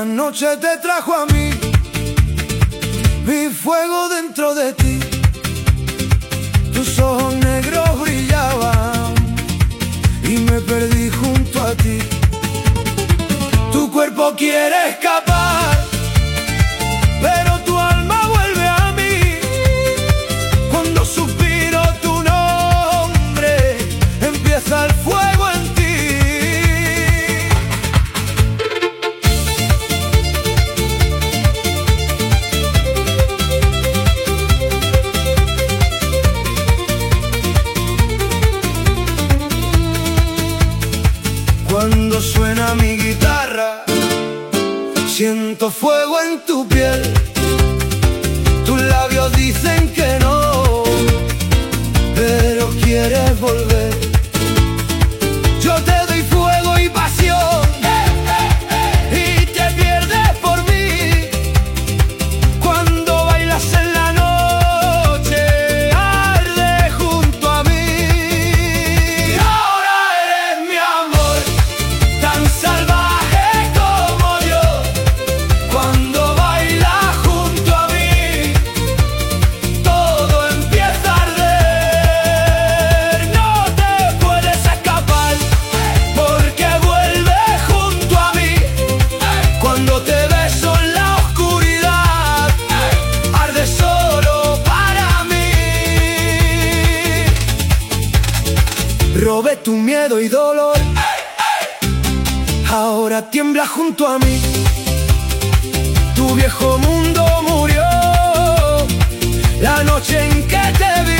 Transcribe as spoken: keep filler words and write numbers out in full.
noche te trajo a mí, vi fuego dentro de ti. Tus ojos negros brillaban y me perdí junto a ti. Tu cuerpo quiere escapar, pero tu alma vuelve a mí. Cuando suspiro tu nombre, empieza el fuego en ti. Cuando suena mi guitarra, siento fuego en tu piel. Tus labios dicen que no, pero quieres volver. Yo te doy fuego y pasión, y te pierdes por mí. Cuando bailas en la noche, arde junto a mí. Ahora eres mi amor, tan salvaje como yo. Cuando bailas junto a mí, todo empieza a arder. No te puedes escapar, porque vuelves junto a mí. Cuando te beso en la oscuridad, arde solo para mí. Robé tu miedo y dolor, ahora tiembla junto a mí. Tu viejo mundo murió la noche en que te vi.